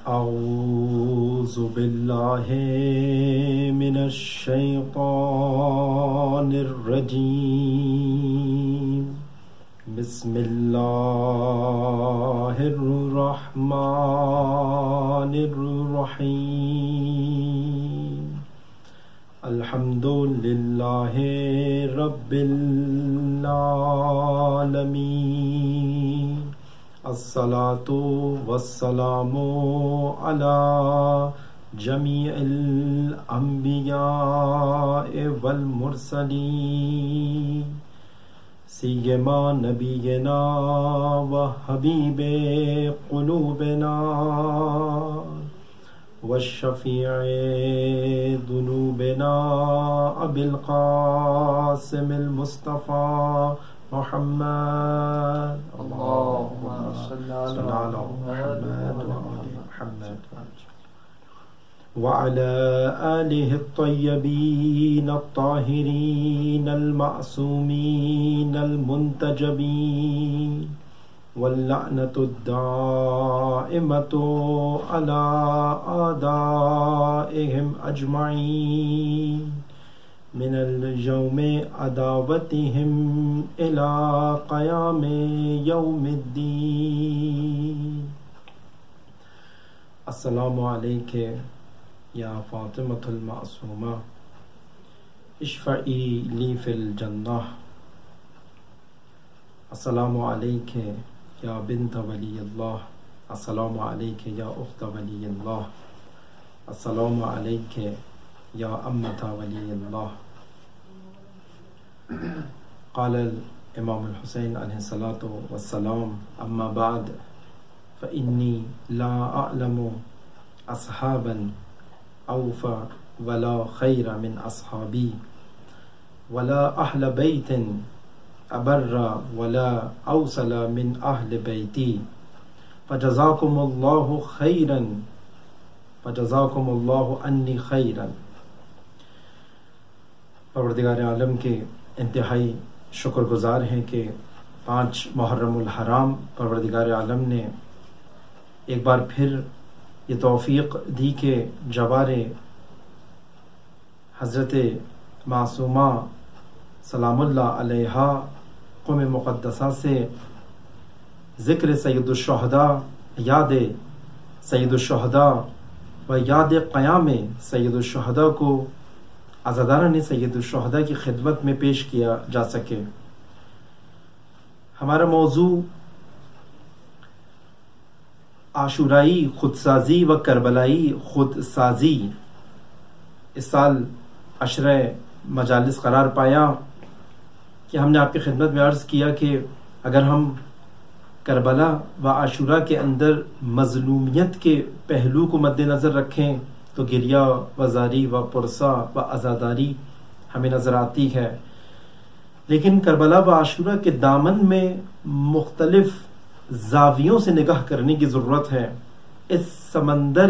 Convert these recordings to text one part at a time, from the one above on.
اعوذ باللہ من الشیطان الرجیم بسم اللہ الرحمن الرحیم الحمد للہ رب العالمین الصلاۃ والسلام علی جمیع الانبیاء والمرسلین سیما نبینا و حبیب قلوبنا والشفیع ذنوبنا ابی القاسم المصطفى محمد اللهم صل على محمد وعلى آله الطيبين الطاهرين المعصومين المنتجبين واللعنة الدائمة على أعدائهم أجمعين من اليوم عداوتهم إلى قيام يوم الدين. السلام عليك یا فاطمة المعصومہ اشفعی لی فی الجنہ. السلام علیک یا بنت ولی اللہ. السلام علیک یا اخت ولی اللہ. السلام علیک یا امۃ ولی اللہ. قال الامام الحسین علیہ الصلاۃ والسلام اما بعد فإنی لا اعلم اصحابا اوفى ولا خیر من اصحابی ولا اہل بیت ابر ولا اوصل من اہل بیتی فجزاکم اللہ خیرا فجزاکم اللہ انی خیرا. پروردگار عالم کے انتہائی شکر گزار ہیں کہ 5 محرم الحرام پروردگار عالم نے ایک بار پھر یہ توفیق دی کہ جوار حضرت معصومہ سلام اللہ علیہا قوم مقدسہ سے ذکر سید الشہداء، یاد سید الشہداء و یاد قیام سید الشہداء کو عزاداران سید الشہداء کی خدمت میں پیش کیا جا سکے. ہمارا موضوع عاشورائی خودسازی و کربلائی خودسازی اس سال عشرہ مجالس قرار پایا کہ ہم نے آپ کی خدمت میں عرض کیا کہ اگر ہم کربلا و عاشورہ کے اندر مظلومیت کے پہلو کو مد نظر رکھیں تو گریہ و زاری و پرسا و عزاداری ہمیں نظر آتی ہے، لیکن کربلا و عاشورہ کے دامن میں مختلف زاویوں سے نگاہ کرنے کی ضرورت ہے. اس سمندر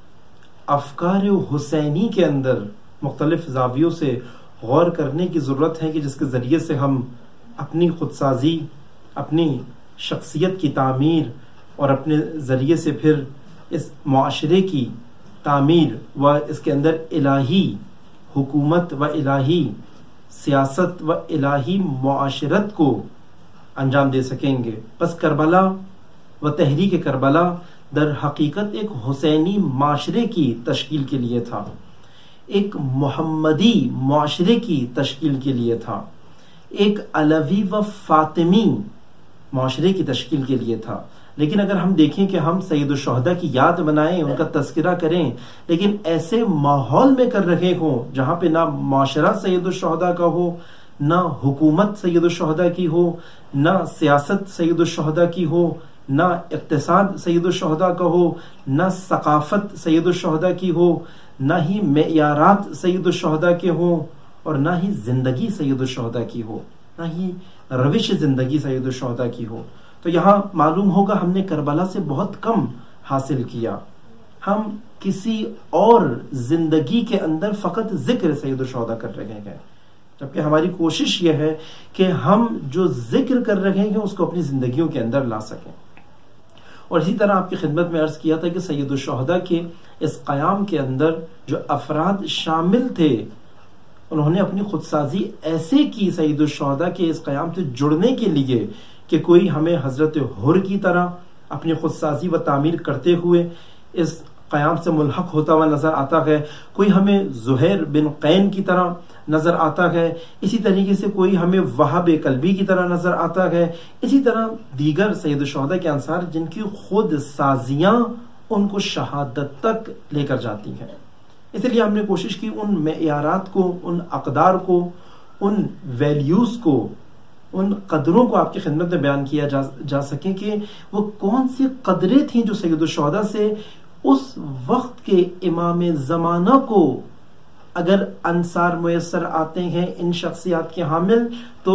افکار حسینی کے اندر مختلف زاویوں سے غور کرنے کی ضرورت ہے کہ جس کے ذریعے سے ہم اپنی خودسازی، اپنی شخصیت کی تعمیر اور اپنے ذریعے سے پھر اس معاشرے کی تعمیر و اس کے اندر الہی حکومت و الہی سیاست و الہی معاشرت کو انجام دے سکیں گے. بس کربلا و تحریک کربلا در حقیقت ایک حسینی معاشرے کی تشکیل کے لیے تھا، ایک محمدی معاشرے کی تشکیل کے لیے تھا، ایک علوی و فاطمی معاشرے کی تشکیل کے لیے تھا. لیکن اگر ہم دیکھیں کہ ہم سید الشہداء کی یاد بنائیں، ان کا تذکرہ کریں، لیکن ایسے ماحول میں کر رہے ہوں جہاں پہ نہ معاشرہ سید الشہداء کا ہو، نہ حکومت سید الشہداء کی ہو، نہ سیاست سید الشہداء کی ہو، نہ اقتصاد سید الشہداء کا ہو، نہ ثقافت سید الشہداء کی ہو، نہ ہی معیارات سید الشہداء کے ہوں، اور نہ ہی زندگی سید الشہداء کی ہو، نہ ہی روش زندگی سید الشہداء کی ہو. تو یہاں معلوم ہوگا ہم نے کربلا سے بہت کم حاصل کیا. ہم کسی اور زندگی کے اندر فقط ذکر سید الشہداء کر رہے ہیں، جبکہ ہماری کوشش یہ ہے کہ ہم جو ذکر کر رہے ہیں اس کو اپنی زندگیوں کے اندر لا سکیں. اور اسی طرح آپ کی خدمت میں عرض کیا تھا کہ سید الشہداء کے اس قیام کے اندر جو افراد شامل تھے انہوں نے اپنی خودسازی ایسے کی سید الشہداء کے اس قیام سے جڑنے کے لیے کہ کوئی ہمیں حضرت حر کی طرح اپنی خودسازی و تعمیر کرتے ہوئے اس قیام سے ملحق ہوتا ہوا نظر آتا ہے، کوئی ہمیں زہیر بن قین کی طرح نظر آتا ہے، اسی طریقے سے کوئی ہمیں وہاب کلبی کی طرح نظر آتا ہے، اسی طرح دیگر سید الشہداء کے انصار جن کی خود سازیاں ان کو شہادت تک لے کر جاتی ہیں۔ اس لیے ہم نے کوشش کی ان معیارات کو، ان اقدار کو، ان ویلیوز کو، ان قدروں کو آپ کی خدمت میں بیان کیا جا سکے کہ وہ کون سی قدریں تھیں جو سید الشہداء سے اس وقت کے امام زمانہ کو اگر انصار میسر آتے ہیں ان شخصیات کے حامل تو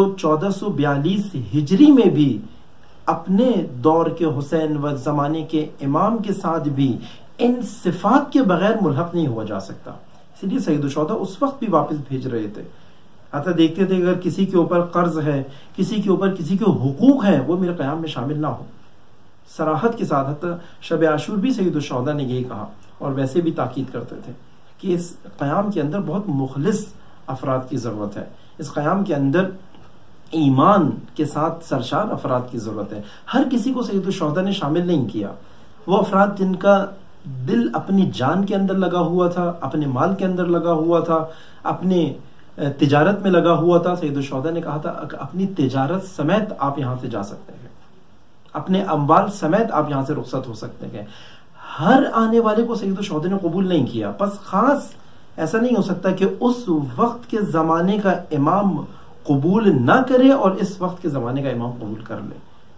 1442 ہجری میں بھی اپنے دور کے حسین و زمانے کے امام کے ساتھ بھی ان صفات کے بغیر ملحق نہیں ہوا جا سکتا۔ اس لیے سید الشہداء اس وقت بھی واپس بھیج رہے تھے، حتیٰ دیکھتے تھے اگر کسی کے اوپر قرض ہے، کسی کے اوپر کسی کے حقوق ہیں، وہ میرے قیام میں شامل نہ ہو۔ صراحت کے ساتھ حتیٰ شب عاشور بھی سید الشہداء نے یہی کہا، اور ویسے بھی تاکید کرتے تھے کہ اس قیام کے اندر بہت مخلص افراد کی ضرورت ہے، اس قیام کے اندر ایمان کے ساتھ سرشار افراد کی ضرورت ہے۔ ہر کسی کو سید الشہداء نے شامل نہیں کیا، وہ افراد جن کا دل اپنی جان کے اندر لگا ہوا تھا، اپنے مال کے اندر لگا ہوا تھا، اپنے تجارت میں لگا ہوا تھا۔ سید الشہداء نے کہا تھا اپنی تجارت سمیت آپ یہاں سے جا سکتے ہیں، اپنے اموال سمیت آپ یہاں سے رخصت ہو سکتے ہیں۔ ہر آنے والے کو سید الشہداء نے قبول نہیں کیا، بس خاص ایسا نہیں ہو سکتا کہ اس وقت کے زمانے کا امام قبول نہ کرے اور اس وقت کے زمانے کا امام قبول کر لے۔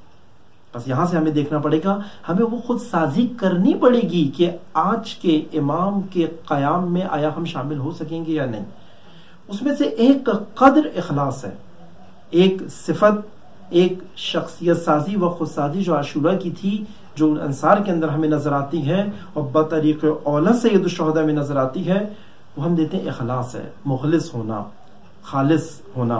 بس یہاں سے ہمیں دیکھنا پڑے گا، ہمیں وہ خود سازی کرنی پڑے گی کہ آج کے امام کے قیام میں آیا ہم شامل ہو سکیں گے یا نہیں۔ اس میں سے ایک قدر اخلاص ہے، ایک صفت، ایک شخصیت سازی و خود سازی جو عاشورہ کی تھی، جو انصار کے اندر ہمیں نظر آتی ہے اور بطریق اولا سید الشہداء میں نظر آتی ہے، وہ ہم دیتے ہیں اخلاص ہے، مخلص ہونا، خالص ہونا،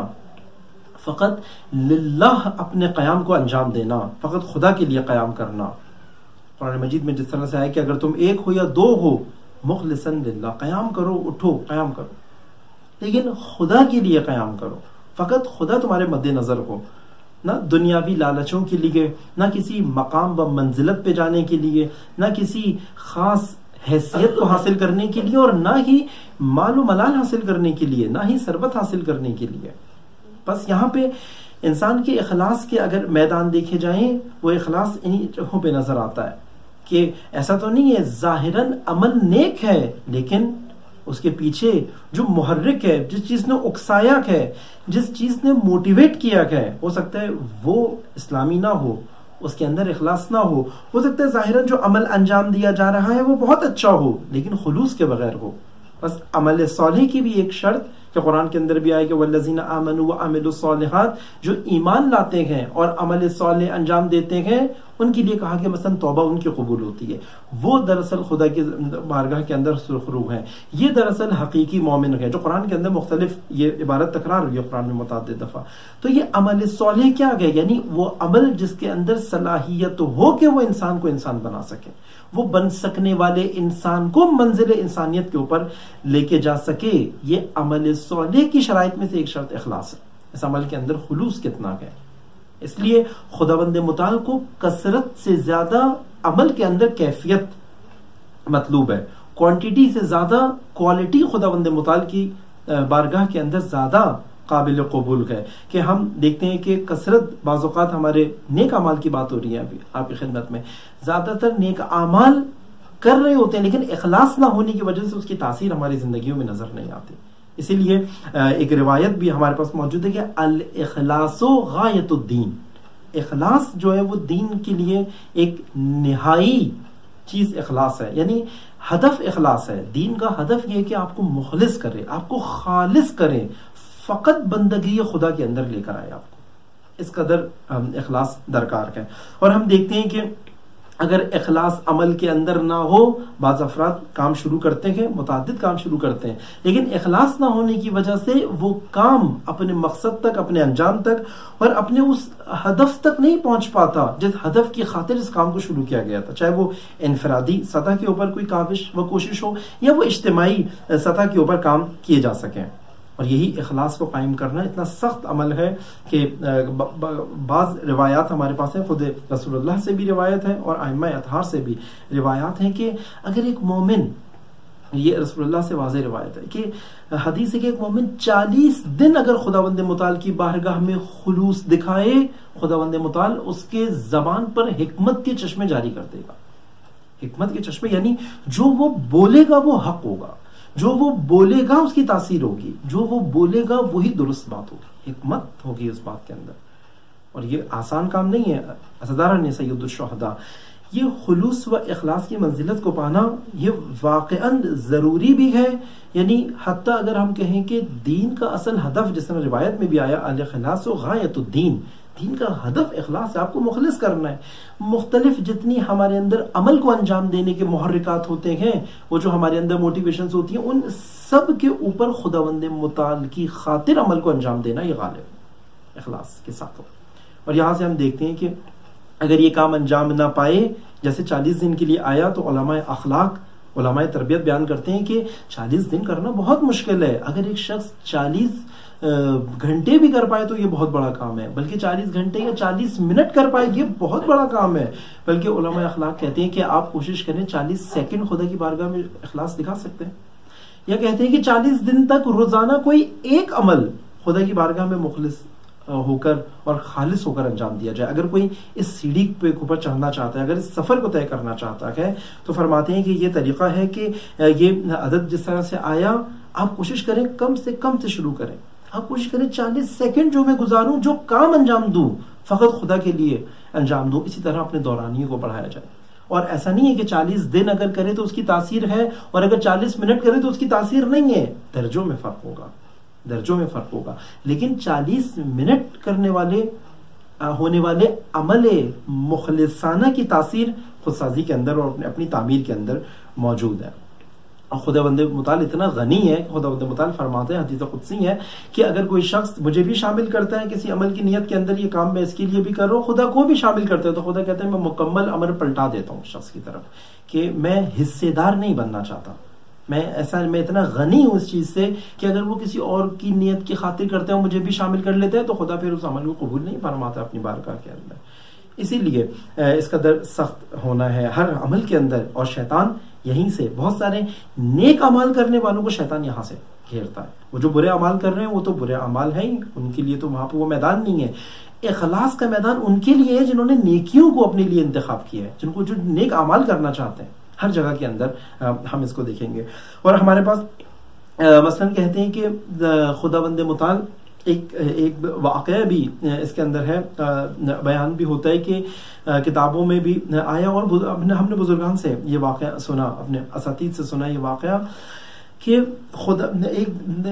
فقط للہ اپنے قیام کو انجام دینا، فقط خدا کے لیے قیام کرنا۔ قرآن مجید میں جس طرح سے آیا کہ اگر تم ایک ہو یا دو ہو، مخلصاً للہ، قیام کرو، اٹھو قیام کرو، لیکن خدا کے لیے قیام کرو، فقط خدا تمہارے مد نظر ہو، نہ دنیاوی لالچوں کے لیے، نہ کسی مقام و منزلت پہ جانے کے لیے، نہ کسی خاص حیثیت کو حاصل کرنے کے لیے، اور نہ ہی مال و ملال حاصل کرنے کے لیے، نہ ہی ثروت حاصل کرنے کے لیے۔ بس یہاں پہ انسان کے اخلاص کے اگر میدان دیکھے جائیں، وہ اخلاص انہی جگہوں پہ نظر آتا ہے کہ ایسا تو نہیں ہے ظاہراً عمل نیک ہے، لیکن اس کے پیچھے جو محرک ہے، جس چیز نے اکسایا ہے، جس چیز نے موٹیویٹ کیا ہے، ہو سکتا ہے وہ اسلامی نہ ہو، اس کے اندر اخلاص نہ ہو سکتا ہے ظاہراً جو عمل انجام دیا جا رہا ہے وہ بہت اچھا ہو، لیکن خلوص کے بغیر ہو۔ بس عمل صالح کی بھی ایک شرط کہ قرآن کے اندر بھی آئے کہ والذین آمنوا وعملوا الصالحات، جو ایمان لاتے ہیں اور عمل صالح انجام دیتے ہیں، ان کے لیے کہا کہ مثلا توبہ ان کی قبول ہوتی ہے، وہ دراصل خدا کی بارگاہ کے اندر سرخرو ہیں، یہ دراصل حقیقی مومن ہے، جو قرآن کے اندر مختلف یہ عبارت تکرار ہوئی ہے قرآن میں متعدد دفعہ۔ تو یہ عمل صالح کیا ہے؟ یعنی وہ عمل جس کے اندر صلاحیت ہو کہ وہ انسان کو انسان بنا سکے، وہ بن سکنے والے انسان کو منزل انسانیت کے اوپر لے کے جا سکے۔ یہ عمل صالح کی شرائط میں سے ایک شرط اخلاص ہے، اس عمل کے اندر خلوص کتنا ہے۔ اس لیے خداوند متعال کو کثرت سے زیادہ عمل کے اندر کیفیت مطلوب ہے، کوانٹیٹی سے زیادہ کوالٹی خداوند متعال کی بارگاہ کے اندر زیادہ قابل قبول ہے۔ کہ ہم دیکھتے ہیں کہ کثرت بعض اوقات ہمارے نیک اعمال کی بات ہو رہی ہے ابھی آپ کی خدمت میں، زیادہ تر نیک اعمال کر رہے ہوتے ہیں لیکن اخلاص نہ ہونے کی وجہ سے اس کی تاثیر ہماری زندگیوں میں نظر نہیں آتی۔ اسی لیے ایک روایت بھی ہمارے پاس موجود ہے کہ الاخلاص غایت الدین، اخلاص جو ہے وہ دین کے لیے ایک نہائی چیز اخلاص ہے، یعنی ہدف اخلاص ہے۔ دین کا ہدف یہ ہے کہ آپ کو مخلص کرے، آپ کو خالص کرے، فقط بندگی خدا کے اندر لے کر آئے آپ کو، اس قدر اخلاص درکار ہے۔ اور ہم دیکھتے ہیں کہ اگر اخلاص عمل کے اندر نہ ہو، بعض افراد کام شروع کرتے ہیں، متعدد کام شروع کرتے ہیں، لیکن اخلاص نہ ہونے کی وجہ سے وہ کام اپنے مقصد تک، اپنے انجام تک اور اپنے اس ہدف تک نہیں پہنچ پاتا جس ہدف کی خاطر اس کام کو شروع کیا گیا تھا، چاہے وہ انفرادی سطح کے اوپر کوئی کاوش و کوشش ہو یا وہ اجتماعی سطح کے اوپر کام کیے جا سکیں۔ اور یہی اخلاص کو قائم کرنا اتنا سخت عمل ہے کہ بعض روایات ہمارے پاس ہیں، خود رسول اللہ سے بھی روایت ہے اور ائمہ اطہار سے بھی روایات ہیں کہ اگر ایک مومن، یہ رسول اللہ سے واضح روایت ہے کہ حدیث ہے کہ ایک مومن 40 دن اگر خداوند متعال کی بارگاہ میں خلوص دکھائے، خداوند متعال اس کے زبان پر حکمت کے چشمے جاری کر دے گا۔ حکمت کے چشمے یعنی جو وہ بولے گا وہ حق ہوگا، جو وہ بولے گا اس کی تاثیر ہوگی، جو وہ بولے گا وہی درست بات ہوگی، حکمت ہوگی اس بات کے اندر۔ اور یہ آسان کام نہیں ہے، اسدارہ نے سید الشہداء، یہ خلوص و اخلاص کی منزلت کو پانا یہ واقعاً ضروری بھی ہے، یعنی حتیٰ اگر ہم کہیں کہ دین کا اصل ہدف، جس طرح روایت میں بھی آیا الاخلاص غایۃ الدین، دین کا ہدف اخلاص ہے، آپ کو مخلص کرنا ہے۔ مختلف جتنی ہمارے اندر عمل کو انجام دینے کے محرکات ہوتے ہیں، وہ جو ہمارے اندر موٹیویشنز ہوتی ہیں، ان سب کے اوپر خداوند متعال کی خاطر عمل کو انجام دینا یہ غالب ہے اخلاص کے ساتھ۔ اور یہاں سے ہم دیکھتے ہیں کہ اگر یہ کام انجام نہ پائے، جیسے 40 دن کے لیے آیا، تو علماء اخلاق، علماء تربیت بیان کرتے ہیں کہ 40 دن کرنا بہت مشکل ہے۔ اگر ایک شخص 40 گھنٹے بھی کر پائے تو یہ بہت بڑا کام ہے، بلکہ 40 گھنٹے یا 40 منٹ کر پائے یہ بہت بڑا کام ہے۔ بلکہ علماء اخلاق کہتے ہیں کہ آپ کوشش کریں 40 سیکنڈ خدا کی بارگاہ میں اخلاص دکھا سکتے ہیں، یا کہتے ہیں کہ 40 دن تک روزانہ کوئی ایک عمل خدا کی بارگاہ میں مخلص ہو کر اور خالص ہو کر انجام دیا جائے۔ اگر کوئی اس سیڑھی پہ اوپر چڑھنا چاہتا ہے، اگر اس سفر کو طے کرنا چاہتا ہے، تو فرماتے ہیں کہ یہ طریقہ ہے کہ یہ عدد جس طرح سے آیا، آپ کوشش کریں کم سے کم سے شروع کریں۔ آپ کوشش کریں 40 سیکنڈ جو میں گزاروں، جو کام انجام دوں، فقط خدا کے لیے انجام دوں۔ اسی طرح اپنے دورانیے کو بڑھایا جائے، اور ایسا نہیں ہے کہ 40 دن اگر کرے تو اس کی تاثیر ہے اور اگر 40 منٹ کرے تو اس کی تاثیر نہیں ہے۔ درجوں میں فرق ہوگا، درجوں میں فرق ہوگا، لیکن 40 منٹ کرنے والے ہونے والے عمل مخلصانہ کی تاثیر خودسازی کے اندر اور اپنی تعمیر کے اندر موجود ہے۔ اور خداوند متعال اتنا غنی ہے کہ خداوند متعال فرماتے ہیں، حدیث قدسی ہے کہ اگر کوئی شخص مجھے بھی شامل کرتا ہے کسی عمل کی نیت کے اندر، یہ کام میں اس کے لیے بھی کر رہا ہوں، خدا کو بھی شامل کرتا ہے، تو خدا کہتے ہیں میں مکمل امر پلٹا دیتا ہوں شخص کی طرف کہ میں حصے دار نہیں بننا چاہتا، میں اتنا غنی ہوں اس چیز سے کہ اگر وہ کسی اور کی نیت کی خاطر کرتے ہیں، مجھے بھی شامل کر لیتے ہیں، تو خدا پھر اس عمل کو قبول نہیں فرماتا اپنی بارگاہ کے اندر۔ اسی لیے اس قدر سخت ہونا ہے ہر عمل کے اندر، اور شیطان یہیں سے بہت سارے نیک اعمال کرنے والوں کو شیطان یہاں سے گھیرتا ہے۔ وہ جو برے اعمال کر رہے ہیں وہ تو برے اعمال ہیں ہی، ان کے لیے تو وہاں پہ وہ میدان نہیں ہے۔ اخلاص کا میدان ان کے لیے ہے جنہوں نے نیکیوں کو اپنے لیے انتخاب کیا ہے، جن کو جو نیک اعمال کرنا چاہتے ہیں۔ ہر جگہ کے اندر ہم اس کو دیکھیں گے۔ اور ہمارے پاس مثلا کہتے ہیں کہ خداوند متعال ایک واقعہ بھی اس کے اندر ہے، بیان بھی ہوتا ہے کہ کتابوں میں بھی آیا، اور ہم نے بزرگان سے یہ واقعہ سنا، اپنے اساتید سے سنا یہ واقعہ کہ ایک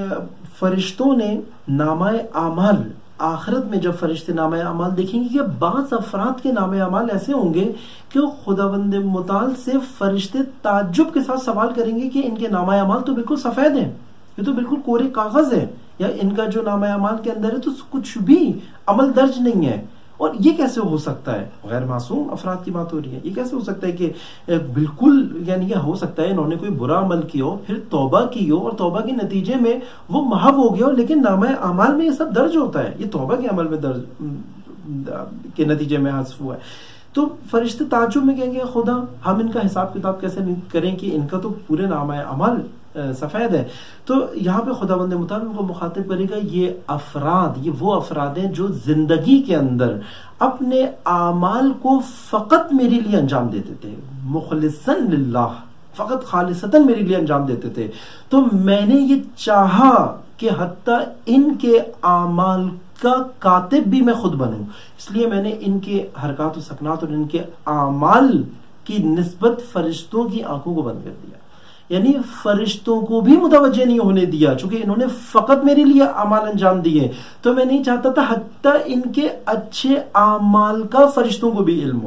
فرشتوں نے نامہ اعمال، آخرت میں جب فرشتے نامہ اعمال دیکھیں گے کہ بعض افراد کے نامہ اعمال ایسے ہوں گے کہ خداوند متعال سے فرشتے تعجب کے ساتھ سوال کریں گے کہ ان کے نامہ اعمال تو بالکل سفید ہیں، یہ تو بالکل کورے کاغذ ہے، یا ان کا جو نامہ اعمال کے اندر ہے تو کچھ بھی عمل درج نہیں ہے، اور یہ کیسے ہو سکتا ہے؟ غیر معصوم افراد کی بات ہو رہی ہے، یہ کیسے ہو سکتا ہے کہ بالکل، یعنی یہ ہو سکتا ہے انہوں نے کوئی برا عمل کیا ہو، پھر توبہ کی ہو، اور توبہ کے نتیجے میں وہ محو ہو گیا ہو، لیکن نامہ اعمال میں یہ سب درج ہوتا ہے، یہ توبہ کے عمل میں درج کے نتیجے میں حذف ہوا ہے۔ تو فرشتے تعجب میں کہیں گے خدا ہم ان کا حساب کتاب کیسے کریں کہ ان کا تو پورے نامہ اعمال سفید ہے۔ تو یہاں پہ خداوند متعال ان کو مخاطب کرے گا، یہ افراد، یہ وہ افراد ہیں جو زندگی کے اندر اپنے اعمال کو فقط میرے لیے انجام دیتے تھے، مخلصاً للہ، فقط خالصتاً میرے لیے انجام دیتے تھے، تو میں نے یہ چاہا کہ حتیٰ ان کے اعمال کا کاتب بھی میں خود بنوں، اس لیے میں نے ان کے حرکات و سکنات اور ان کے اعمال کی نسبت فرشتوں کی آنکھوں کو بند کر دیا، یعنی فرشتوں کو بھی متوجہ نہیں ہونے دیا، چونکہ انہوں نے فقط میرے لیے اعمال انجام دیے، تو میں نہیں چاہتا تھا حتیٰ ان کے اچھے اعمال کا فرشتوں کو بھی علم ہو،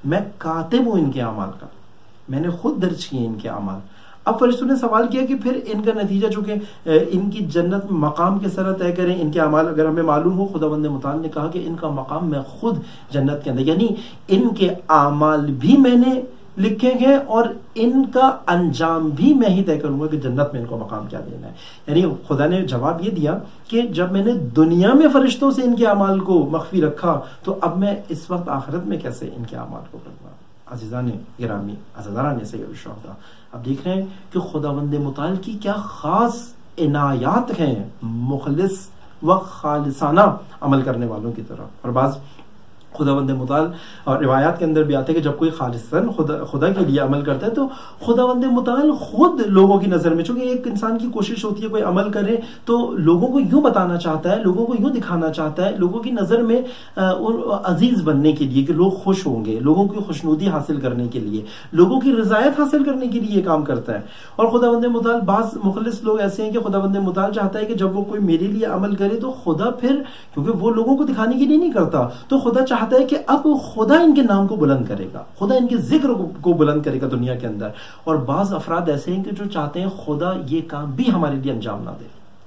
میں کاتب ہوں ان کے اعمال کا، میں نے خود درج کیے ان کے اعمال. اب فرشتوں نے سوال کیا کہ پھر ان کا نتیجہ چونکہ ان کی جنت میں مقام کس طرح طے کریں، ان کے اعمال اگر ہمیں معلوم ہو. خداوند متعال نے کہا کہ ان کا مقام میں خود جنت کے اندر، یعنی ان کے اعمال بھی میں نے لکھے گئے اور ان کا انجام بھی میں ہی طے کروں گا کہ جنت میں ان کو مقام کیا دینا ہے. یعنی خدا نے جواب یہ دیا کہ جب میں نے دنیا میں فرشتوں سے ان کے اعمال کو مخفی رکھا تو اب میں اس وقت آخرت میں کیسے ان کے اعمال کو کروں گا. عزیزان گرامی، عزیزان سید الشہداء، اب دیکھ رہے ہیں کہ خداوند متعال کی کیا خاص عنایات ہیں مخلص و خالصانہ عمل کرنے والوں کی طرف. اور بعض خداوند متعال اور روایات کے اندر بھی آتے ہیں کہ جب کوئی خالصاً خدا کے لیے عمل کرتا ہے تو خداوند متعال خود لوگوں کی نظر میں، چونکہ ایک انسان کی کوشش ہوتی ہے کوئی عمل کرے تو لوگوں کو یوں بتانا چاہتا ہے، لوگوں کو یوں دکھانا چاہتا ہے، لوگوں کی نظر میں عزیز بننے کے لیے کہ لوگ خوش ہوں گے، لوگوں کی خوشنودی حاصل کرنے کے لیے، لوگوں کی رضایت حاصل کرنے کے لیے یہ کام کرتا ہے. اور خداوند متعال، بعض مخلص لوگ ایسے ہیں کہ خداوند متعال چاہتا ہے کہ جب وہ کوئی میرے لیے عمل کرے تو خدا پھر، کیونکہ وہ لوگوں کو دکھانے کے لیے نہیں کرتا، تو خدا چاہتا ہے کہ اب خدا ان کے نام کو بلند کرے گا، خدا ان کے ذکر کو بلند کرے گا دنیا کے اندر. اور بعض افراد ایسے ہیں کہ جو چاہتے ہیں خدا یہ کام بھی ہمارے لیے انجام نہ دے.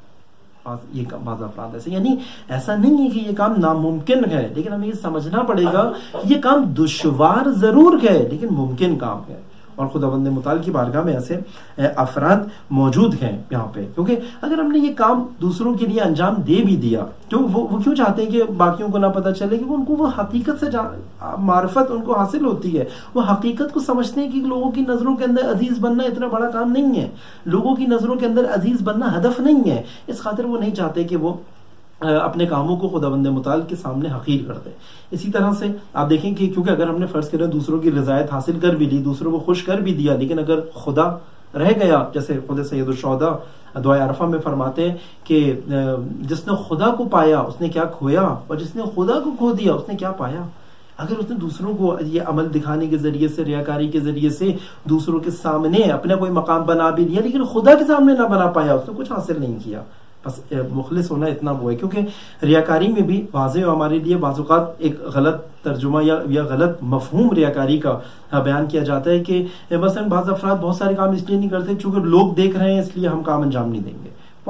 بعض افراد ایسے، یعنی ایسا نہیں ہے کہ یہ کام ناممکن ہے، لیکن ہمیں یہ سمجھنا پڑے گا یہ کام دشوار ضرور ہے لیکن ممکن کام ہے. اور خداوند متعال کی بارگاہ میں ایسے افراد موجود ہیں یہاں پہ، کیونکہ اگر ہم نے یہ کام دوسروں کے لیے انجام دے بھی دیا تو وہ کیوں چاہتے ہیں کہ باقیوں کو نہ پتہ چلے، کہ ان کو وہ حقیقت سے معرفت ان کو حاصل ہوتی ہے، وہ حقیقت کو سمجھتے ہیں کہ لوگوں کی نظروں کے اندر عزیز بننا اتنا بڑا کام نہیں ہے، لوگوں کی نظروں کے اندر عزیز بننا ہدف نہیں ہے. اس خاطر وہ نہیں چاہتے کہ وہ اپنے کاموں کو خداوند متعال کے سامنے حقیر کر دے. اسی طرح سے آپ دیکھیں کہ کیونکہ اگر ہم نے فرض کریں دوسروں کی رضایت حاصل کر بھی لی، دوسروں کو خوش کر بھی دیا، لیکن اگر خدا رہ گیا، جیسے خود سید الشہداء دعائے عرفہ میں فرماتے ہیں کہ جس نے خدا کو پایا اس نے کیا کھویا، اور جس نے خدا کو کھو دیا اس نے کیا پایا. اگر اس نے دوسروں کو یہ عمل دکھانے کے ذریعے سے، ریاکاری کے ذریعے سے دوسروں کے سامنے اپنا کوئی مقام بنا بھی لیا لیکن خدا کے سامنے نہ بنا پایا، اس نے کچھ حاصل نہیں کیا. بس مخلص ہونا اتنا وہ ہے. کیونکہ ریاکاری میں بھی واضح ہمارے لیے بعض اوقات ایک غلط ترجمہ یا غلط مفہوم ریاکاری کا بیان کیا جاتا ہے کہ مثلا بعض افراد بہت سارے کام اس لیے نہیں کرتے چونکہ لوگ دیکھ رہے ہیں اس لیے ہم کام انجام نہیں دیں گے.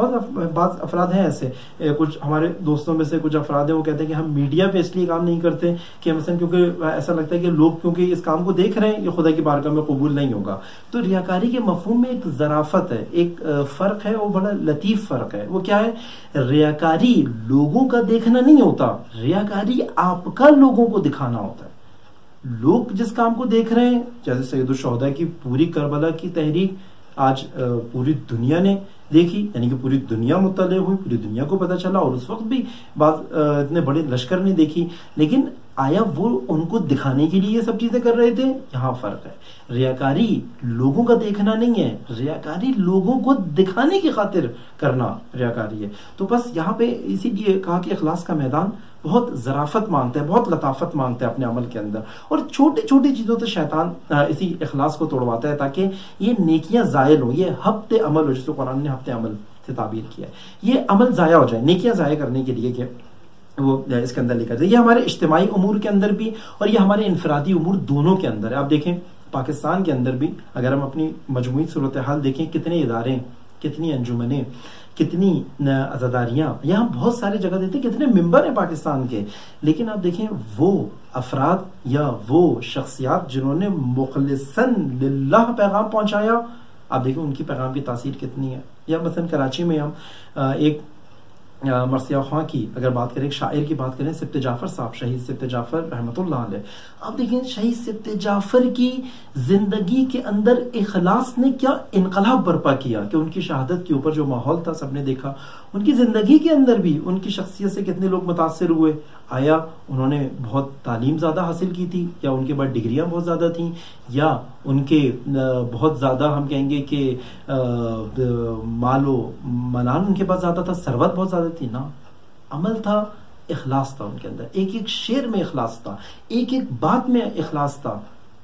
بعض افراد ہیں ایسے، کچھ ہمارے دوستوں میں سے کچھ افراد ہیں وہ کہتے ہیں کہ ہم میڈیا پہ اس لیے کام نہیں کرتے کہ مثلا کیونکہ ایسا لگتا ہے کہ لوگ کیونکہ اس کام کو دیکھ رہے ہیں یہ خدا کی بارگاہ میں قبول نہیں ہوگا. تو ریاکاری کے مفہوم میں ایک ظرافت ہے، ایک فرق ہے، وہ بڑا لطیف فرق ہے. وہ کیا ہے؟ ریاکاری لوگوں کا دیکھنا نہیں ہوتا، ریاکاری آپ کا لوگوں کو دکھانا ہوتا ہے. لوگ جس کام کو دیکھ رہے ہیں، جیسے سید الشہداء کی پوری کربلا کی تحریک آج پوری دنیا نے دیکھی، یعنی کہ پوری دنیا مطلع ہوئی، پوری دنیا کو پتہ چلا، اور اس وقت بھی اتنے بڑے لشکر نے دیکھی، لیکن آیا وہ ان کو دکھانے کے لیے یہ سب چیزیں کر رہے تھے؟ یہاں فرق ہے. ریاکاری لوگوں کا دیکھنا نہیں ہے، ریاکاری لوگوں کو دکھانے کی خاطر کرنا ریاکاری ہے. تو بس یہاں پہ اسی لیے کہا کہ اخلاص کا میدان بہت ظرافت مانگتا ہے، بہت لطافت مانگتا ہے اپنے عمل کے اندر، اور چھوٹی چھوٹی چیزوں سے شیطان اسی اخلاص کو توڑواتا ہے تاکہ یہ نیکیاں زائل ہوں، یہ ہفت عمل ہو، جس کو قرآن نے ہفت عمل سے تعبیر کیا ہے. یہ عمل ضائع ہو جائے، نیکیاں ضائع کرنے کے لیے کہ وہ اس کے اندر لکھا جائے. یہ ہمارے اجتماعی امور کے اندر بھی اور یہ ہمارے انفرادی امور دونوں کے اندر ہے. آپ دیکھیں پاکستان کے اندر بھی اگر ہم اپنی مجموعی صورتحال دیکھیں، کتنے ادارے، کتنی انجمنیں، کتنی عزاداریاں، یہاں بہت سارے جگہ دیتے، کتنے ممبر ہیں پاکستان کے، لیکن آپ دیکھیں وہ افراد یا وہ شخصیات جنہوں نے مخلصاً للہ پیغام پہنچایا، آپ دیکھیں ان کی پیغام کی تاثیر کتنی ہے. یا مثلا کراچی میں ہم ایک مرثیہ خواں کی اگر بات کریں، ایک شاعر کی بات کریں، سبت جعفر صاحب، شہید سبت جعفر رحمۃ اللہ علیہ. آپ دیکھیں شہید سبت جعفر کی زندگی کے اندر اخلاص نے کیا انقلاب برپا کیا کہ ان کی شہادت کے اوپر جو ماحول تھا سب نے دیکھا. ان کی زندگی کے اندر بھی ان کی شخصیت سے کتنے لوگ متاثر ہوئے. آیا انہوں نے بہت تعلیم زیادہ حاصل کی تھی، یا ان کے بعد ڈگریاں بہت زیادہ تھیں، یا ان کے بہت زیادہ ہم کہیں گے کہ مال و منال ان کے پاس زیادہ تھا، ثروت بہت زیادہ تھی؟ نا، عمل تھا، اخلاص تھا ان کے اندر، ایک ایک شعر میں اخلاص تھا، ایک ایک بات میں اخلاص تھا.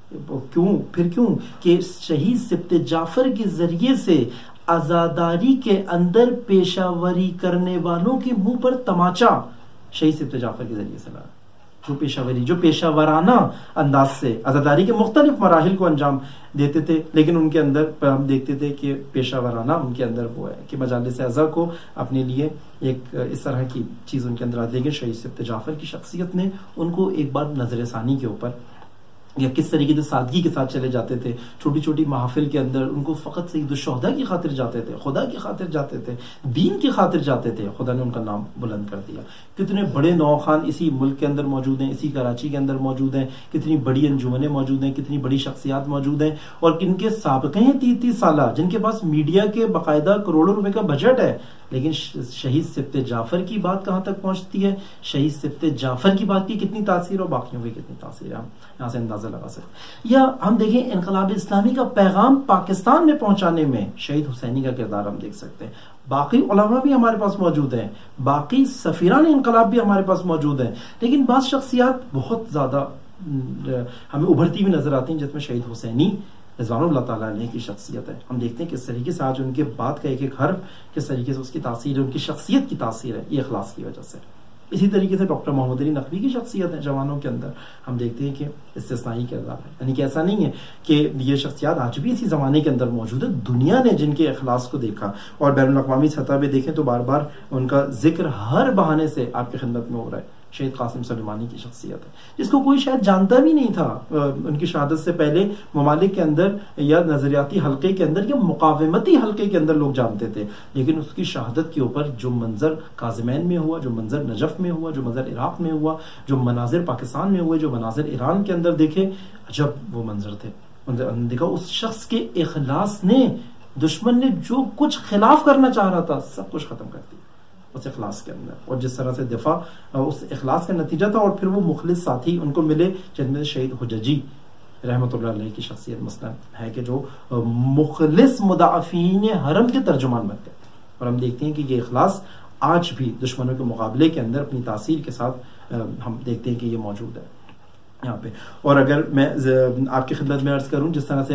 کیوں کہ شہید سبت جعفر کے ذریعے سے عزاداری کے اندر پیشہ وری کرنے والوں کے منہ پر تماچا شہید سبت جعفر کے ذریعے سے لگا. جو پیشہ وری، جو پیشہ ورانہ انداز سے عزاداری کے مختلف مراحل کو انجام دیتے تھے، لیکن ان کے اندر ہم دیکھتے تھے کہ پیشہ ورانہ ان کے اندر وہ ہے کہ مجالس اعضاء کو اپنے لیے ایک اس طرح کی چیز ان کے اندر آتی ہے کہ شہید سبت جعفر کی شخصیت نے ان کو ایک بار نظر ثانی کے اوپر یا کس طریقے سے سادگی کے ساتھ چلے جاتے تھے، چھوٹی چھوٹی محافل کے اندر ان کو فقط سید الشہداء کی خاطر جاتے تھے، خدا کی خاطر جاتے تھے، دین کی خاطر جاتے تھے، خدا نے ان کا نام بلند کر دیا۔ کتنے بڑے نوخان اسی ملک کے اندر موجود ہیں، اسی کراچی کے اندر موجود ہیں، کتنی بڑی انجمنیں موجود ہیں، کتنی بڑی شخصیات موجود ہیں، اور کن کے سابقے ہیں 30 سالہ، جن کے پاس میڈیا کے باقاعدہ کروڑوں روپے کا بجٹ ہے، لیکن شہید سبت جعفر کی بات کہاں تک پہنچتی ہے، شہید سبت جعفر کی بات کی کتنی تاثیر اور باقیوں کی کتنی تاثیر ہے، ہم یہاں سے اندازہ لگا سکتے ہیں۔ یا ہم دیکھیں انقلاب اسلامی کا پیغام پاکستان میں پہنچانے میں شہید حسینی کا کردار ہم دیکھ سکتے ہیں۔ باقی علماء بھی ہمارے پاس موجود ہیں، باقی سفیران انقلاب بھی ہمارے پاس موجود ہیں، لیکن بعض شخصیات بہت زیادہ ہمیں ابھرتی ہوئی نظر آتی ہیں، جس میں شہید حسینی رضوان اللہ تعالیٰ علیہ کی شخصیت ہے۔ ہم دیکھتے ہیں کس طریقے سے آج ان کے بات کا ایک ایک حرف کس طریقے سے اس کی تاثیر ہے، ان کی شخصیت کی تاثیر ہے، یہ اخلاص کی وجہ سے۔ اسی طریقے سے ڈاکٹر محمد علی نقوی کی شخصیت ہے جوانوں کے اندر، ہم دیکھتے ہیں کہ استثنائی کردار ہے، یعنی کہ ایسا نہیں ہے کہ یہ شخصیات آج بھی اسی زمانے کے اندر موجود ہے، دنیا نے جن کے اخلاص کو دیکھا اور بین الاقوامی سطح پہ دیکھیں تو بار بار ان کا ذکر ہر بہانے سے آپ کی خدمت میں ہو رہا ہے۔ شہید قاسم سلیمانی کی شخصیت ہے جس کو کوئی شاید جانتا بھی نہیں تھا، ان کی شہادت سے پہلے ممالک کے اندر یا نظریاتی حلقے کے اندر یا مقاومتی حلقے کے اندر لوگ جانتے تھے، لیکن اس کی شہادت کے اوپر جو منظر کاظمین میں ہوا، جو منظر نجف میں ہوا، جو منظر عراق میں ہوا، جو مناظر پاکستان میں ہوئے، جو مناظر ایران کے اندر دیکھے، عجب وہ منظر تھے۔ دیکھا اس شخص کے اخلاص نے، دشمن نے جو کچھ خلاف کرنا چاہ رہا تھا سب کچھ ختم کر دیا اس اخلاص کے اندر، اور جس طرح سے دفاع اس اخلاص کا نتیجہ تھا۔ اور پھر وہ مخلص ساتھی ان کو ملے، جن میں شہید حججی رحمۃ اللہ علیہ کی شخصیت مثلا ہے کہ جو مخلص مدافعین حرم کے ترجمان بن گئے، اور ہم دیکھتے ہیں کہ یہ اخلاص آج بھی دشمنوں کے مقابلے کے اندر اپنی تاثیر کے ساتھ ہم دیکھتے ہیں کہ یہ موجود ہے یہاں پہ۔ اور اگر میں آپ کی خدمت میں عرض کروں، جس طرح سے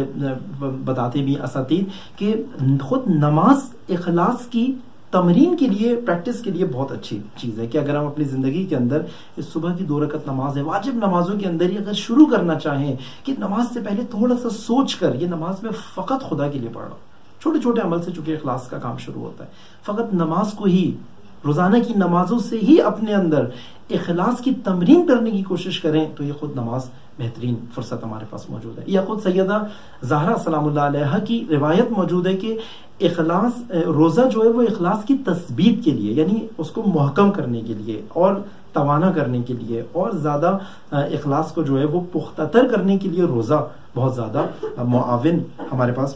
بتاتے بھی اساتید کہ خود نماز اخلاص کی تمرین کے لیے، پریکٹس کے لیے بہت اچھی چیز ہے، کہ اگر ہم اپنی زندگی کے اندر اس صبح کی 2 رکعت نماز ہے، واجب نمازوں کے اندر ہی اگر شروع کرنا چاہیں کہ نماز سے پہلے تھوڑا سا سوچ کر یہ نماز میں فقط خدا کے لیے پڑھ رہا ہوں، چھوٹے چھوٹے عمل سے چونکہ اخلاص کا کام شروع ہوتا ہے، فقط نماز کو ہی، روزانہ کی نمازوں سے ہی اپنے اندر اخلاص کی تمرین کرنے کی کوشش کریں تو یہ خود نماز بہترین فرصت ہمارے پاس موجود ہے۔ یا خود سیدہ زہرا سلام اللہ علیہ کی روایت موجود ہے کہ اخلاص، روزہ جو ہے وہ اخلاص کی تثبیت کے لیے، یعنی اس کو محکم کرنے کے لیے اور توانا کرنے کے لیے اور زیادہ اخلاص کو جو ہے وہ پختہ تر کرنے کے لیے روزہ بہت زیادہ معاون ہمارے پاس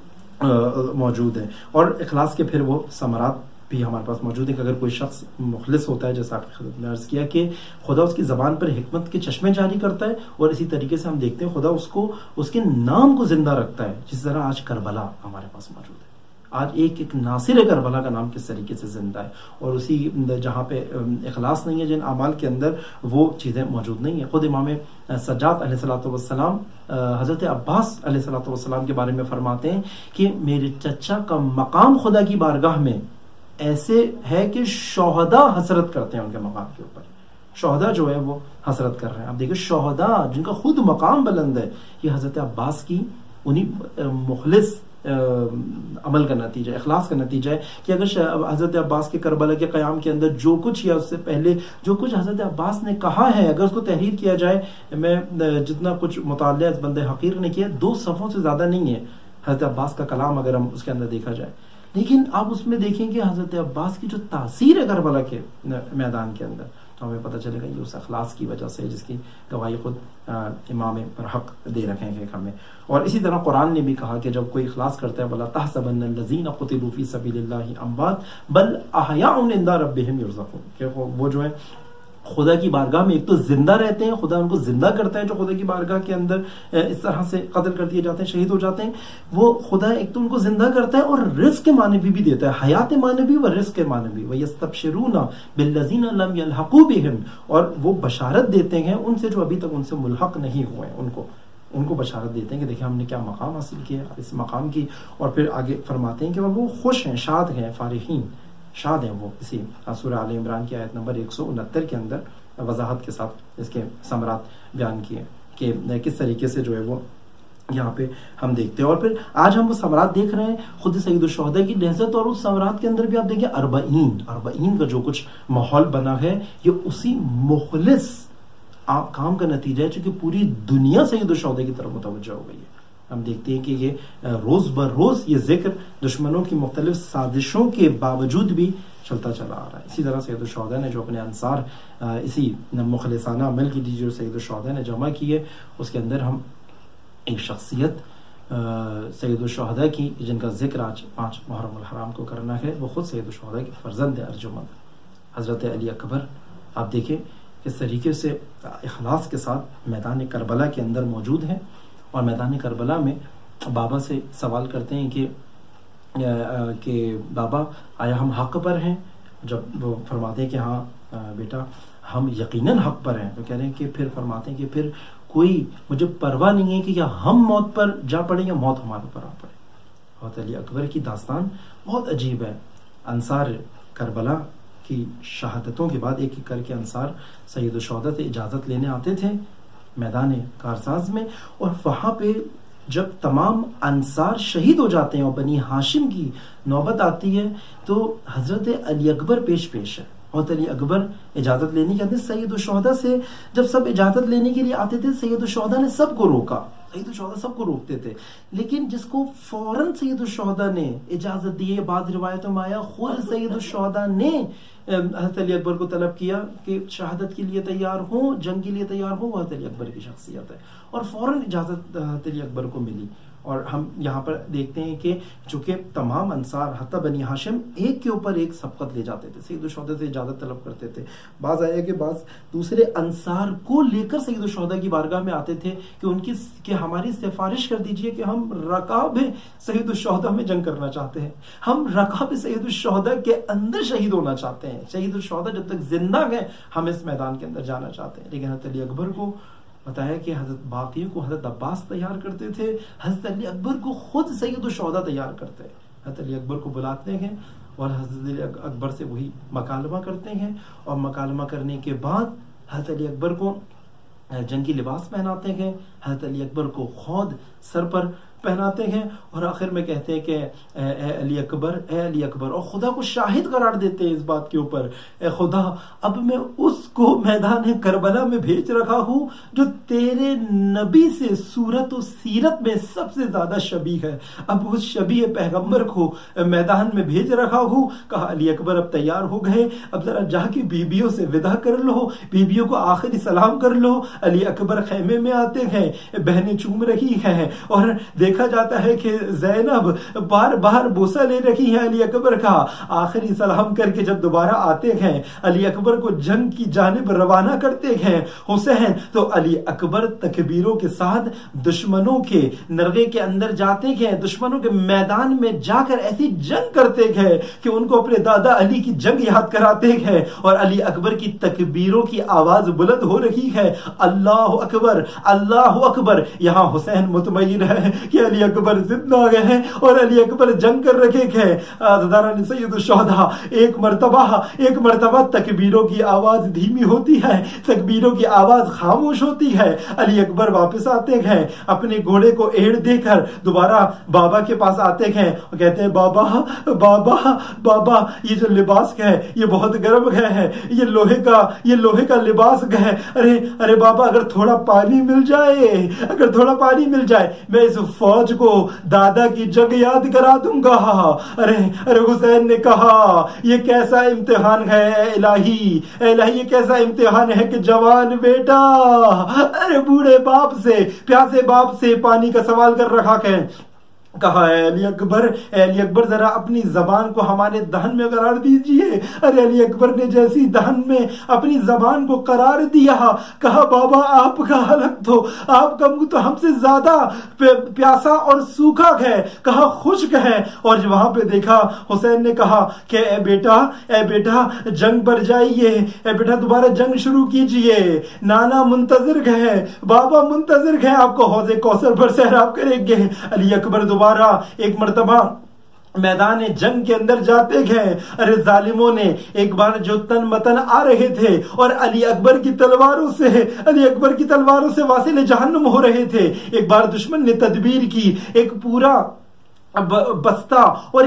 موجود ہے۔ اور اخلاص کے پھر وہ ثمرات بھی ہمارے پاس موجود ہے کہ اگر کوئی شخص مخلص ہوتا ہے، جیسا آپ کی خدمت میں عرض کیا کہ خدا اس کی زبان پر حکمت کے چشمے جاری کرتا ہے، اور اسی طریقے سے ہم دیکھتے ہیں خدا اس کو، اس کے نام کو زندہ رکھتا ہے، جس طرح آج کربلا ہمارے پاس موجود ہے۔ آج ایک ناصر کربلا کا نام کس طریقے سے زندہ ہے، اور اسی جہاں پہ اخلاص نہیں ہے، جن اعمال کے اندر وہ چیزیں موجود نہیں ہیں۔ خود امام سجاد علیہ الصلوۃ والسلام حضرت عباس علیہ الصلوۃ والسلام کے بارے میں فرماتے ہیں کہ میرے چچا کا مقام خدا کی بارگاہ میں ایسے ہے کہ شہداء حسرت کرتے ہیں ان کے مقام کے اوپر، شہداء جو ہے وہ حسرت کر رہے ہیں۔ آپ دیکھیں شہداء جن کا خود مقام بلند ہے، یہ حضرت عباس کی انہیں مخلص عمل کا نتیجہ، اخلاص کا نتیجہ ہے کہ اگر حضرت عباس کے کربلا کے قیام کے اندر جو کچھ یا اس سے پہلے جو کچھ حضرت عباس نے کہا ہے، اگر اس کو تحریر کیا جائے، میں جتنا کچھ مطالعہ اس بندے حقیر نے کیا 2 صفحوں سے زیادہ نہیں ہے حضرت عباس کا کلام اگر ہم اس کے اندر دیکھا جائے، لیکن آپ اس میں دیکھیں کہ حضرت عباس کی جو تاثیر ہے کربلا کے میدان کے اندر، تو ہمیں پتہ چلے گا یہ اس اخلاص کی وجہ سے، جس کی گواہی خود امام برحق دے رکھے ہیں ہمیں۔ اور اسی طرح قرآن نے بھی کہا کہ جب کوئی اخلاص کرتا ہے بلا تحسبن الذین قتلوا فی سبیل اللہ اموات بل احیاء عند ربہم یرزقون، کہ وہ جو ہے خدا کی بارگاہ میں ایک تو زندہ رہتے ہیں، خدا ان کو زندہ کرتا ہے جو خدا کی بارگاہ کے اندر اس طرح سے قتل کر دیے جاتے ہیں، شہید ہو جاتے ہیں، وہ خدا ایک تو ان کو زندہ کرتا ہے اور رزق معنوی بھی دیتا ہے، حیات معنوی و رزق معنوی، وَيَسْتَبْشِرُونَ بِالَّذِينَ لَمْ يَلْحَقُوا بِهِمْ، اور وہ بشارت دیتے ہیں ان سے جو ابھی تک ان سے ملحق نہیں ہوئے، ان کو بشارت دیتے ہیں کہ دیکھیں ہم نے کیا مقام حاصل کیا اس مقام کی، اور پھر آگے فرماتے ہیں کہ وہ خوش ہیں، شاد ہیں، فارحین، شاد ہیں وہ، اسی سورہ آل عمران کی آیت نمبر 169 کے اندر وضاحت کے ساتھ اس کے ثمرات بیان کیے کہ کس طریقے سے جو ہے وہ یہاں پہ ہم دیکھتے ہیں. اور پھر آج ہم وہ ثمرات دیکھ رہے ہیں خود سید الشہداء کی نہضت, اور اس ثمرات کے اندر بھی آپ دیکھیں 40 کا جو کچھ ماحول بنا ہے یہ اسی مخلص کام کا نتیجہ ہے, چونکہ پوری دنیا سید الشہداء کی طرف متوجہ ہو گئی ہے. ہم دیکھتے ہیں کہ یہ روز بر روز یہ ذکر دشمنوں کی مختلف سازشوں کے باوجود بھی چلتا چلا آ رہا ہے. اسی طرح سید الشہداء نے جو اپنے انصار اسی مخلصانہ عمل کی جو سید الشہداء نے جمع کی ہے, اس کے اندر ہم ایک شخصیت سید الشہداء کی جن کا ذکر آج 5 محرم الحرام کو کرنا ہے, وہ خود سید الشہداء کے فرزند ارجمند حضرت علی اکبر. آپ دیکھیں کس طریقے سے اخلاص کے ساتھ میدان کربلا کے اندر موجود ہیں, اور میدان کربلا میں بابا سے سوال کرتے ہیں کہ بابا آیا ہم حق پر ہیں؟ جب وہ فرماتے ہیں کہ ہاں بیٹا ہم یقیناً حق پر ہیں, تو کہہ رہے ہیں کہ پھر فرماتے ہیں کہ پھر کوئی مجھے پرواہ نہیں ہے کہ یا ہم موت پر جا پڑیں یا موت ہمارے پر آ پڑے. حضرت علی اکبر کی داستان بہت عجیب ہے. انصار کربلا کی شہادتوں کے بعد ایک ایک کر کے انصار سید الشہداء سے اجازت لینے آتے تھے میدان کارساز میں, اور وہاں پہ جب تمام انصار شہید ہو جاتے ہیں اور بنی ہاشم کی نوبت آتی ہے تو حضرت علی اکبر پیش ہے. حضرت علی اکبر اجازت لینے کے آتے سید الشہداء سے. جب سب اجازت لینے کے لیے آتے تھے سید الشہداء نے سب کو روکا, سید الشہداء سب کو روکتے تھے, لیکن جس کو فوراً سید الشہداء نے اجازت دی, بعض روایتوں میں آیا خود سید الشہداء نے حضرت علی اکبر کو طلب کیا کہ شہادت کے لیے تیار ہوں, جنگ کے لیے تیار ہوں, وہ حضرت علی اکبر کی شخصیت ہے, اور فوراً اجازت حضرت علی اکبر کو ملی. اور ہم یہاں پر دیکھتے ہیں کہ چونکہ تمام انصار حتی بنی ہاشم ایک کے اوپر ایک سبقت لے جاتے تھے, سید الشہداء سے اجازت طلب کرتے تھے. بعض آیا کہ بعض دوسرے انصار کو لے کر سید الشہداء کی بارگاہ میں آتے تھے کہ ہماری سفارش کر دیجئے کہ ہم رکاب سید الشہداء میں جنگ کرنا چاہتے ہیں, ہم رکاب سید الشہداء کے اندر شہید ہونا چاہتے ہیں, شہید الشہداء جب تک زندہ ہیں ہم اس میدان کے اندر جانا چاہتے ہیں. لیکن حضرت علی اکبر کو بتایا کہ حضرت باقیوں کو حضرت عباس تیار کرتے تھے, حضرت علی اکبر کو خود سید الشہداء تیار کرتے ہیں. حضرت علی اکبر کو بلاتے ہیں اور حضرت علی اکبر سے وہی مکالمہ کرتے ہیں, اور مکالمہ کرنے کے بعد حضرت علی اکبر کو جنگی لباس پہناتے ہیں, حضرت علی اکبر کو خود سر پر پہناتے ہیں, اور آخر میں کہتے ہیں کہ اے علی اکبر, اے علی اکبر, اور خدا کو شاہد قرار دیتے ہیں اس بات کے اوپر, اے خدا اب میں اس کو میدان کربلا میں بھیج رکھا ہوں جو تیرے نبی سے صورت و سیرت میں سب سے زیادہ شبیہ ہے, اب اس شبیہ پیغمبر کو میدان میں بھیج رکھا ہوں. کہا علی اکبر اب تیار ہو گئے, اب ذرا جا کے بیبیوں سے وداع کر لو, بیبیوں کو آخری سلام کر لو. علی اکبر خیمے میں آتے ہیں, بہنیں چوم رہی ہیں, اور دیکھا جاتا ہے کہ زینب بار بار بوسہ لے رہی ہیں علی اکبر کا. آخری سلام کر کے جب دوبارہ آتے ہیں علی اکبر کو جنگ کی جانب روانہ کرتے ہیں حسین, تو علی اکبر تکبیروں کے ساتھ دشمنوں کے نرغے کے اندر جاتے ہیں, دشمنوں کے میدان میں جا کر ایسی جنگ کرتے ہیں کہ ان کو اپنے دادا علی کی جنگ یاد کراتے ہیں, اور علی اکبر کی تکبیروں کی آواز بلند ہو رہی ہے, اللہ اکبر, اللہ اکبر. یہاں حسین مطمئن ہے کہ علی اکبر زندہ آ گئے ہیں اور علی اکبر جنگ کر رکھے ہیں. سید الشہداء ایک مرتبہ تکبیروں کی آواز دھیمی ہوتی ہے, تکبیروں کی آواز خاموش ہوتی ہے. علی اکبر واپس آتے ہیں, اپنے گھوڑے کو ایڑ دے کر دوبارہ بابا کے پاس آتے ہیں اور کہتے ہیں بابا بابا بابا, یہ جو لباس ہے یہ بہت گرم ہے, یہ لوہے کا لباس ہے. ارے بابا اگر تھوڑا پانی مل جائے میں اس فوج کو دادا کی جنگ یاد کرا دوں گا. ارے حسین نے کہا یہ کیسا امتحان ہے اے الہی, یہ کیسا امتحان ہے کہ جوان بیٹا ارے بوڑھے باپ سے, پیاسے باپ سے پانی کا سوال کر رکھا ہے. کہا اے علی اکبر ذرا اپنی زبان کو ہمارے دہن میں قرار دیجئے. ارے علی اکبر نے جیسی دہن میں اپنی زبان کو قرار دیا, کہا بابا آپ کا حلق تو, آپ کا منہ تو ہم سے زیادہ پیاسا اور سوکھا ہے, کہا خشک ہے. اور جب وہاں پہ دیکھا حسین نے کہا کہ اے بیٹا جنگ پر جائیے, اے بیٹا دوبارہ جنگ شروع کیجئے, نانا منتظر ہے, بابا منتظر ہے, آپ کو حوض کوثر پر سیراب کریں گے. علی اکبر دوبارہ ایک مرتبہ میدان جنگ کے اندر جاتے گئے. ارے ظالموں نے ایک بار جو تن متن آ رہے تھے اور علی اکبر کی تلواروں سے واصل جہنم ہو رہے تھے، ایک بار دشمن نے تدبیر کی، ایک پورا بستہ اور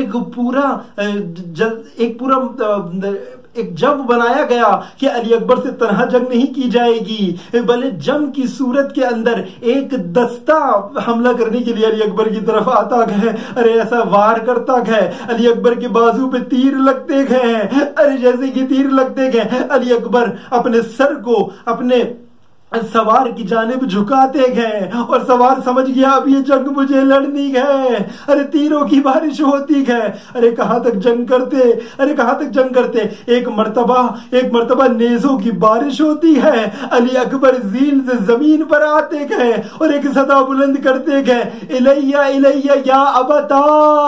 ایک جنگ بنایا گیا کہ علی اکبر سے تنہا جنگ نہیں کی جائے گی، بلکہ جنگ کی صورت کے اندر ایک دستہ حملہ کرنے کے لیے علی اکبر کی طرف آتا گئے. ارے ایسا وار کرتا گئے، علی اکبر کے بازو پہ تیر لگتے گئے. ارے جیسے کہ تیر لگتے گئے، علی اکبر اپنے سر کو اپنے سوار کی جانب جھکاتے گئے اور سوار سمجھ گیا اب یہ جنگ مجھے لڑنی ہے. ارے تیروں کی بارش ہوتی ہے. ارے کہاں تک جنگ کرتے. ایک مرتبہ نیزوں کی بارش ہوتی ہے. علی اکبر زین سے زمین پر آتے گئے اور ایک صدا بلند کرتے گئے، الیہ یا ابتا،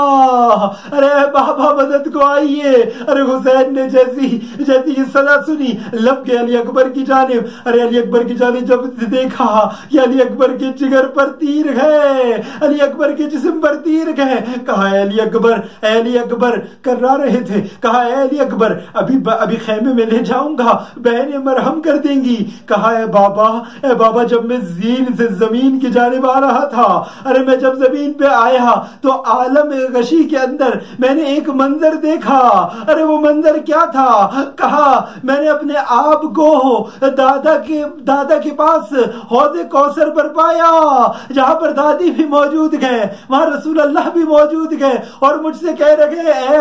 ارے بابا مدد کو آئیے. ارے حسین نے جیسی یہ صدا سنی لب کے علی اکبر کی جانب. ارے علی اکبر کی جانب جب دیکھا کہ علی اکبر کے جگر پر تیر ہے، علی اکبر کے جسم پر تیر ہے، کہا اے علی اکبر کرا رہے تھے، کہا اے علی اکبر ابھی خیمے میں لے جاؤں گا، بہنیں مرہم کر دیں گی. کہا اے بابا جب میں زین سے زمین کی جانب آ رہا تھا، ارے میں جب زمین پہ آیا تو عالم غشی کے اندر میں نے ایک منظر دیکھا. ارے وہ منظر کیا تھا؟ کہا میں نے اپنے آپ کو دادا کے پاس حوض کوثر پر پایا، جہاں پر دادی بھی موجود گئے، وہاں رسول اللہ بھی موجود گئے اور مجھ سے کہہ رہے اے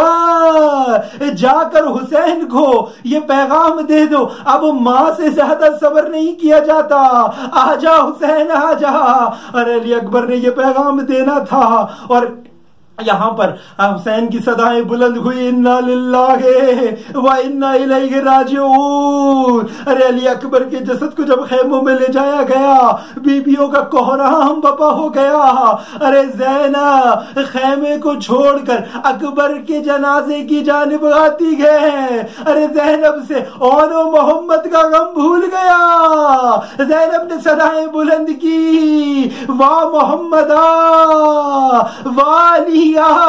اکبر جا کر حسین کو یہ پیغام دے دو، اب ماں سے زیادہ صبر نہیں کیا جاتا، آجا حسین آجا. اور علی اکبر نے یہ پیغام دینا تھا اور یہاں پر حسین کی صدائیں بلند ہوئی، انا للہ و انا الیہ راجعون. ارے علی اکبر کے جسد کو جب خیموں میں لے جایا گیا، بیویوں کا کوہرام بپا ہو گیا. ارے زینب خیمے کو چھوڑ کر اکبر کے جنازے کی جانب آتی گئے. ارے زینب سے اون و محمد کا غم بھول گیا. زینب نے صدائیں بلند کی، واہ محمد والی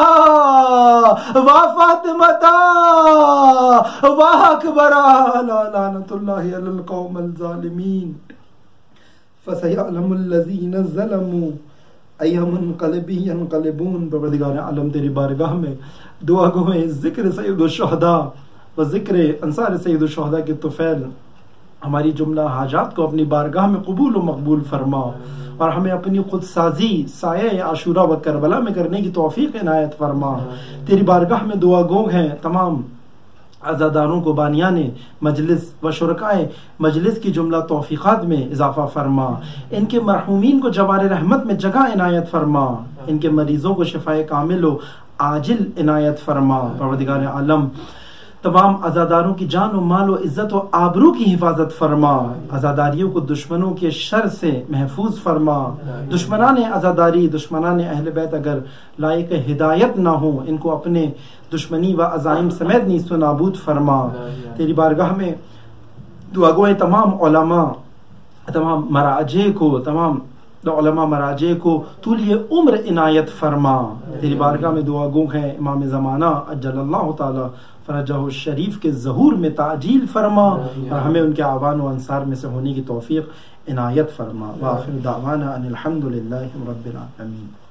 وا فاطمہ وا اکبر لعنت اللہ علی القوم الظالمین فسیعلم الذین ظلموا ای منقلب ینقلبون. پروردگار عالم تیری بارگاہ میں دعا گو میں ذکر سید الشہداء و ذکر انصار سید الشہداء کے طفیل ہماری جملہ حاجات کو اپنی بارگاہ میں قبول و مقبول فرما اور ہمیں اپنی خود سازی سایہ عاشورہ و کربلا میں کرنے کی توفیق عنایت فرما. تیری بارگاہ میں دعا گو ہیں تمام عزاداروں کو، بانیان مجلس و شرکائے مجلس کی جملہ توفیقات میں اضافہ فرما. ان کے مرحومین کو جوار رحمت میں جگہ عنایت فرما. ان کے مریضوں کو شفائے کامل و عاجل عنایت فرما. پروردگار عالم تمام عزاداروں کی جان و مال و عزت و آبرو کی حفاظت فرما. عزاداریوں کو دشمنوں کے شر سے محفوظ فرما. دشمنان عزاداری، دشمنان اہل بیت اگر لائق ہدایت نہ ہوں، ان کو اپنے دشمنی و عزائم سمیت نیست و نابود فرما. تیری بارگاہ میں دعا گوئے تمام علماء، تمام علماء مراجع کو طولی عمر عنایت فرما. تیری بارگاہ میں دعا گو ہیں امام زمانہ اجل اللہ تعالی فرجہ الشریف کے ظہور میں تعجیل فرما اور ہمیں ان کے اعوان و انصار میں سے ہونے کی توفیق عنایت فرما. وآخر دعوانا ان الحمد للہ رب العالمین.